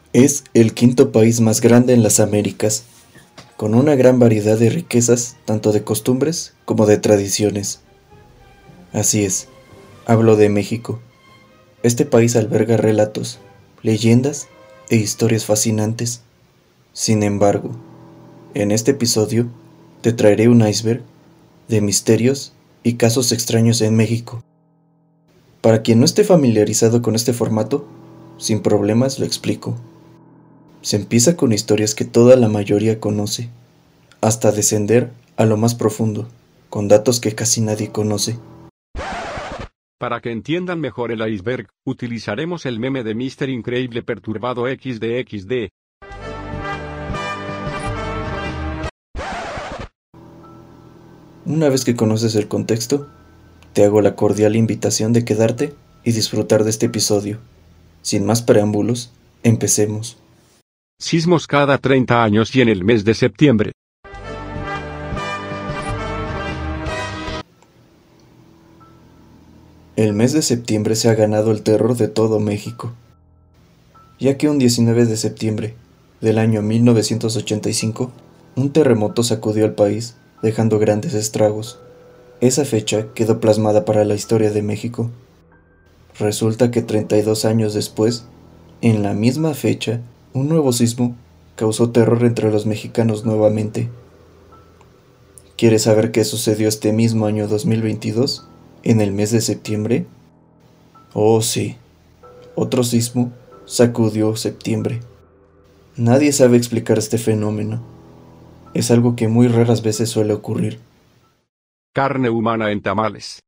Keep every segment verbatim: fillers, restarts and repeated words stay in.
Es el quinto país más grande en las Américas, con una gran variedad de riquezas, tanto de costumbres como de tradiciones. Así es, hablo de México. Este país alberga relatos, leyendas e historias fascinantes. Sin embargo, en este episodio te traeré un iceberg de misterios y casos extraños en México. Para quien no esté familiarizado con este formato, sin problemas lo explico. Se empieza con historias que toda la mayoría conoce, hasta descender a lo más profundo, con datos que casi nadie conoce. Para que entiendan mejor el iceberg, utilizaremos el meme de míster Increíble Perturbado equis de equis de. Una vez que conoces el contexto, te hago la cordial invitación de quedarte y disfrutar de este episodio. Sin más preámbulos, empecemos. Sismos cada treinta años y en el mes de septiembre. El mes de septiembre se ha ganado el terror de todo México, ya que un diecinueve de septiembre del año mil novecientos ochenta y cinco, un terremoto sacudió al país, dejando grandes estragos. Esa fecha quedó plasmada para la historia de México. Resulta que treinta y dos años después, en la misma fecha, un nuevo sismo causó terror entre los mexicanos nuevamente. ¿Quieres saber qué sucedió este mismo año dos mil veintidós, en el mes de septiembre? Oh sí, otro sismo sacudió septiembre. Nadie sabe explicar este fenómeno. Es algo que muy raras veces suele ocurrir. Carne humana en tamales.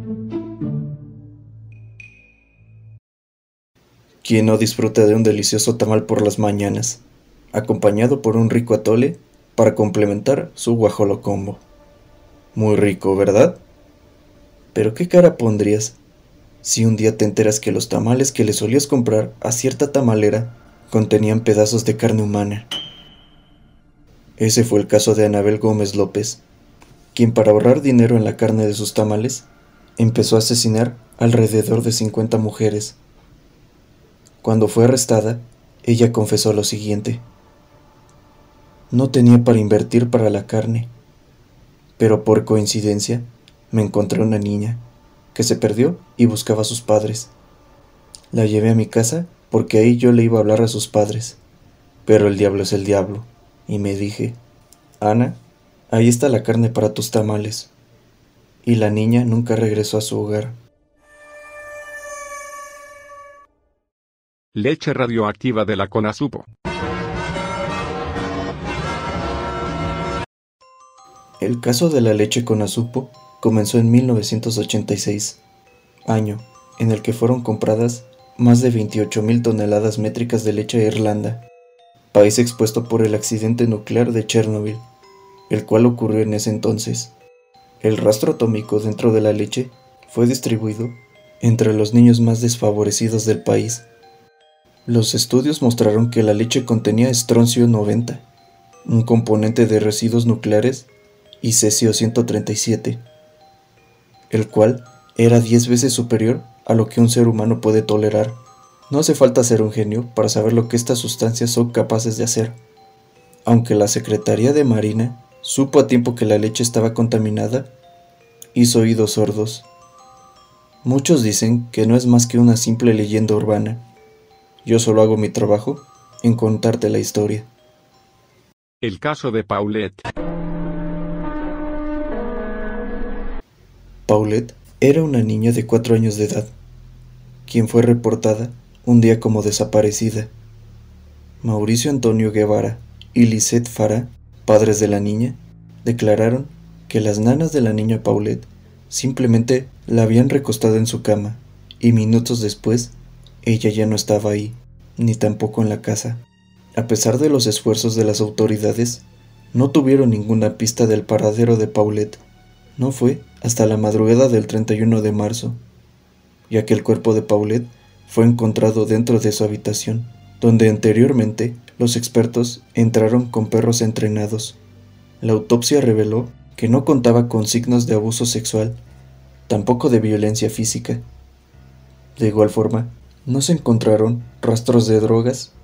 ¿Quién no disfruta de un delicioso tamal por las mañanas, acompañado por un rico atole para complementar su guajolocombo? Muy rico, ¿verdad? Pero ¿qué cara pondrías si un día te enteras que los tamales que le solías comprar a cierta tamalera contenían pedazos de carne humana? Ese fue el caso de Anabel Gómez López, quien para ahorrar dinero en la carne de sus tamales, empezó a asesinar alrededor de cincuenta mujeres. Cuando fue arrestada, ella confesó lo siguiente: no tenía para invertir para la carne, pero por coincidencia me encontré una niña que se perdió y buscaba a sus padres. La llevé a mi casa porque ahí yo le iba a hablar a sus padres, pero el diablo es el diablo, y me dije: Ana, ahí está la carne para tus tamales. Y la niña nunca regresó a su hogar. Leche radioactiva de la Conasupo. El caso de la leche Conasupo comenzó en mil novecientos ochenta y seis, año en el que fueron compradas más de veintiocho mil toneladas métricas de leche a Irlanda, país expuesto por el accidente nuclear de Chernobyl, el cual ocurrió en ese entonces. El rastro atómico dentro de la leche fue distribuido entre los niños más desfavorecidos del país. Los estudios mostraron que la leche contenía estroncio noventa, un componente de residuos nucleares, y cesio ciento treinta y siete, el cual era diez veces superior a lo que un ser humano puede tolerar. No hace falta ser un genio para saber lo que estas sustancias son capaces de hacer. Aunque la Secretaría de Marina supo a tiempo que la leche estaba contaminada, hizo oídos sordos. Muchos dicen que no es más que una simple leyenda urbana. Yo solo hago mi trabajo en contarte la historia. El caso de Paulette. Paulette era una niña de cuatro años de edad, quien fue reportada un día como desaparecida. Mauricio Antonio Guevara y Lisette Farah, padres de la niña, declararon que las nanas de la niña Paulette simplemente la habían recostado en su cama y minutos después ella ya no estaba ahí, ni tampoco en la casa. A pesar de los esfuerzos de las autoridades, no tuvieron ninguna pista del paradero de Paulette. No fue hasta la madrugada del treinta y uno de marzo, ya que el cuerpo de Paulette fue encontrado dentro de su habitación, donde anteriormente los expertos entraron con perros entrenados. La autopsia reveló que no contaba con signos de abuso sexual, tampoco de violencia física. De igual forma, no se encontraron rastros de drogas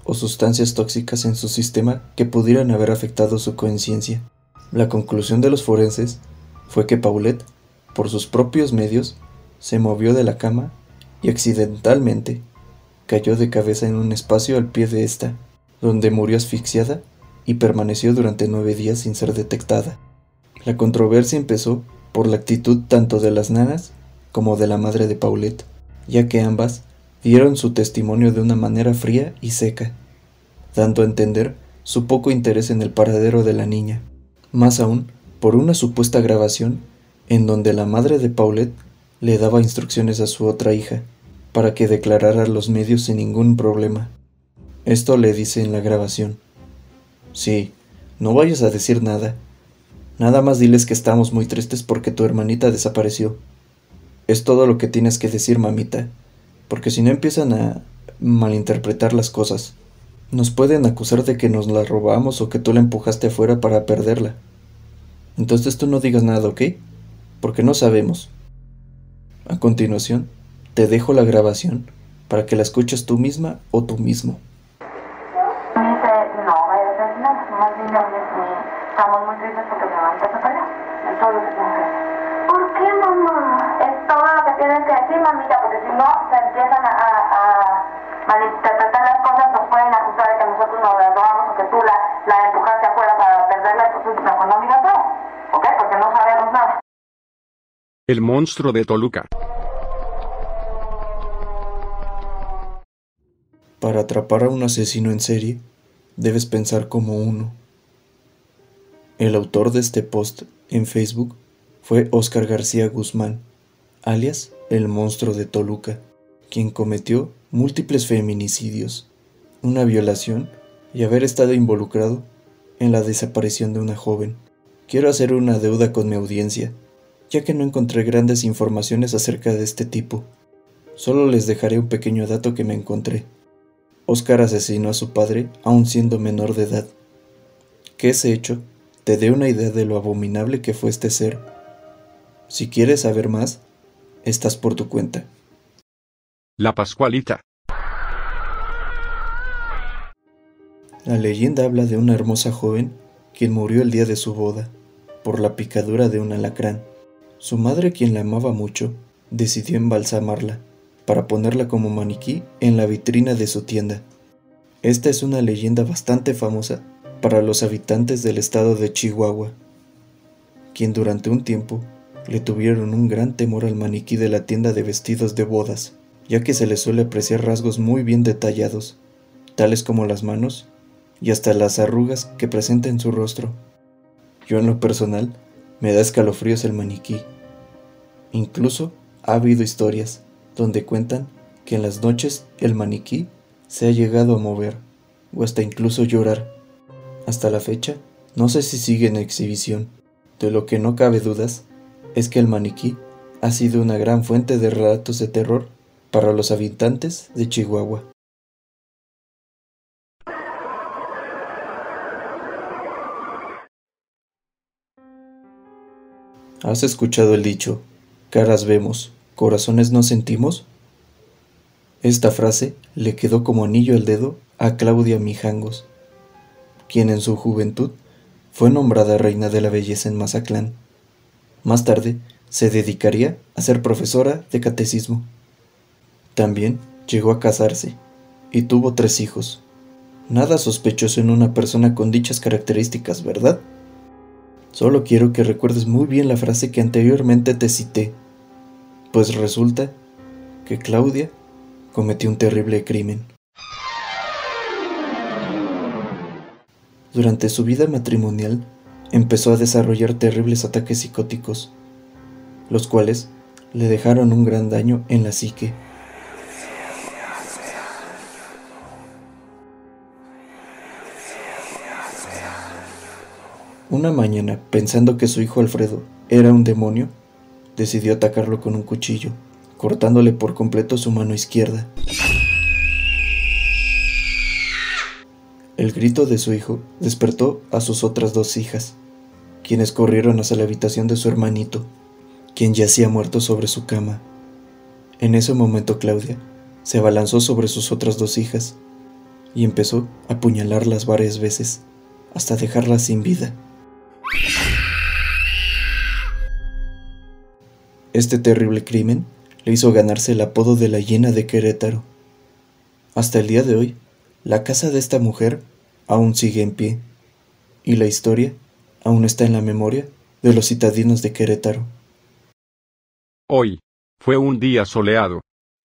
o sustancias tóxicas en su sistema que pudieran haber afectado su conciencia. La conclusión de los forenses fue que Paulette, por sus propios medios, se movió de la cama y accidentalmente cayó de cabeza en un espacio al pie de esta, donde murió asfixiada y permaneció durante nueve días sin ser detectada. La controversia empezó por la actitud tanto de las nanas como de la madre de Paulette, ya que ambas dieron su testimonio de una manera fría y seca, dando a entender su poco interés en el paradero de la niña, más aún por una supuesta grabación en donde la madre de Paulette le daba instrucciones a su otra hija para que declarara a los medios sin ningún problema. Esto le dice en la grabación: sí, no vayas a decir nada. Nada más diles que estamos muy tristes porque tu hermanita desapareció. Es todo lo que tienes que decir, mamita, porque si no empiezan a malinterpretar las cosas, nos pueden acusar de que nos la robamos o que tú la empujaste afuera para perderla. Entonces tú no digas nada, ¿ok? Porque no sabemos. A continuación, te dejo la grabación para que la escuches tú misma o tú mismo. Dice, no, vaya a decir nada, más bien ya estamos muy tristes porque mi hermanita se perdió. Es todo lo que tiene que decir. ¿Por qué, mamá? Es todo lo que tienes que decir, mamita, porque si no se empiezan a, a, a malinterpretar las cosas, nos pueden acusar de que nosotros nos la robamos o que tú la, la empujaste afuera para perderla, entonces mejor no digas todo, ¿ok? Porque no sabemos nada. El monstruo de Toluca. Para atrapar a un asesino en serie, debes pensar como uno. El autor de este post en Facebook fue Óscar García Guzmán, alias el monstruo de Toluca, quien cometió múltiples feminicidios, una violación y haber estado involucrado en la desaparición de una joven. Quiero hacer una deuda con mi audiencia, ya que no encontré grandes informaciones acerca de este tipo. Solo les dejaré un pequeño dato que me encontré. Óscar asesinó a su padre aún siendo menor de edad. Que ese hecho te dé una idea de lo abominable que fue este ser. Si quieres saber más, estás por tu cuenta. La Pascualita. La leyenda habla de una hermosa joven quien murió el día de su boda, por la picadura de un alacrán. Su madre, quien la amaba mucho, decidió embalsamarla, para ponerla como maniquí en la vitrina de su tienda. Esta es una leyenda bastante famosa para los habitantes del estado de Chihuahua, quien durante un tiempo le tuvieron un gran temor al maniquí de la tienda de vestidos de bodas, ya que se le suele apreciar rasgos muy bien detallados, tales como las manos y hasta las arrugas que presenta en su rostro. Yo en lo personal me da escalofríos el maniquí. Incluso ha habido historias donde cuentan que en las noches el maniquí se ha llegado a mover o hasta incluso llorar. Hasta la fecha, no sé si sigue en exhibición. De lo que no cabe dudas es que el maniquí ha sido una gran fuente de relatos de terror para los habitantes de Chihuahua. ¿Has escuchado el dicho, caras vemos, corazones no sentimos? Esta frase le quedó como anillo al dedo a Claudia Mijangos, quien en su juventud fue nombrada reina de la belleza en Mazatlán. Más tarde se dedicaría a ser profesora de catecismo. También llegó a casarse y tuvo tres hijos. Nada sospechoso en una persona con dichas características, ¿verdad? Solo quiero que recuerdes muy bien la frase que anteriormente te cité, pues resulta que Claudia cometió un terrible crimen. Durante su vida matrimonial, empezó a desarrollar terribles ataques psicóticos, los cuales le dejaron un gran daño en la psique. Una mañana, pensando que su hijo Alfredo era un demonio, decidió atacarlo con un cuchillo, cortándole por completo su mano izquierda. El grito de su hijo despertó a sus otras dos hijas, quienes corrieron hacia la habitación de su hermanito, quien yacía muerto sobre su cama. En ese momento Claudia se abalanzó sobre sus otras dos hijas, y empezó a apuñalarlas varias veces, hasta dejarlas sin vida. Este terrible crimen le hizo ganarse el apodo de la hiena de Querétaro. Hasta el día de hoy, la casa de esta mujer aún sigue en pie, y la historia aún está en la memoria de los citadinos de Querétaro. Hoy fue un día soleado.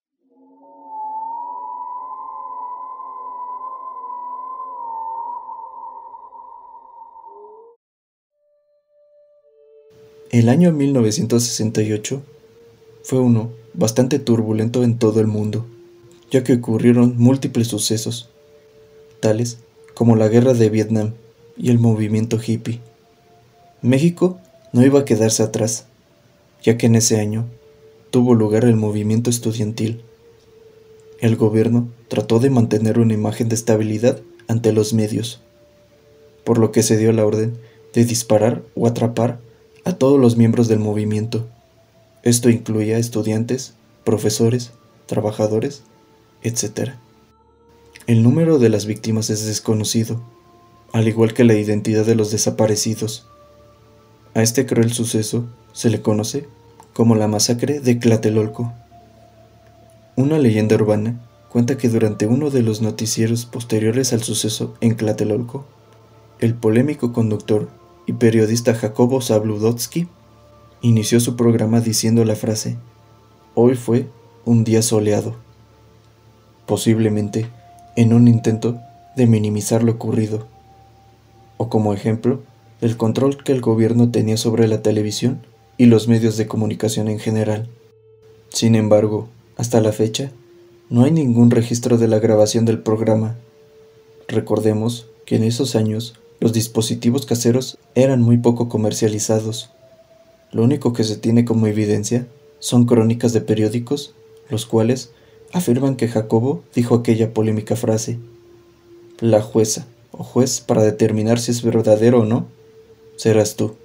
El año mil novecientos sesenta y ocho fue uno bastante turbulento en todo el mundo, ya que ocurrieron múltiples sucesos, tales como la guerra de Vietnam y el movimiento hippie. México no iba a quedarse atrás, ya que en ese año tuvo lugar el movimiento estudiantil. El gobierno trató de mantener una imagen de estabilidad ante los medios, por lo que se dio la orden de disparar o atrapar a todos los miembros del movimiento. Esto incluía estudiantes, profesores, trabajadores, etcétera. El número de las víctimas es desconocido, al igual que la identidad de los desaparecidos. A este cruel suceso se le conoce como la masacre de Tlatelolco. Una leyenda urbana cuenta que durante uno de los noticieros posteriores al suceso en Tlatelolco, el polémico conductor y periodista Jacobo Zabludovsky inició su programa diciendo la frase: "Hoy fue un día soleado", posiblemente en un intento de minimizar lo ocurrido, o como ejemplo del control que el gobierno tenía sobre la televisión y los medios de comunicación en general. Sin embargo, hasta la fecha, no hay ningún registro de la grabación del programa. Recordemos que en esos años los dispositivos caseros eran muy poco comercializados. Lo único que se tiene como evidencia son crónicas de periódicos, los cuales afirman que Jacobo dijo aquella polémica frase: "La jueza o juez para determinar si es verdadero o no, serás tú".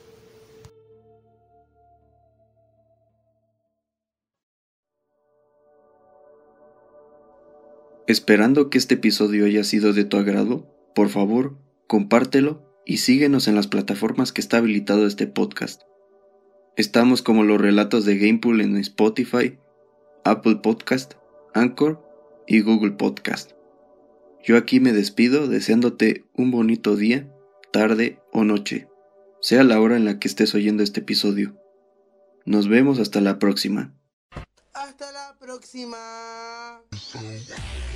Esperando que este episodio haya sido de tu agrado, por favor, compártelo y síguenos en las plataformas que está habilitado este podcast. Estamos como los relatos de Gamepool en Spotify, Apple Podcast, Anchor y Google Podcast. Yo aquí me despido deseándote un bonito día, tarde o noche, sea la hora en la que estés oyendo este episodio. Nos vemos hasta la próxima. Hasta la próxima.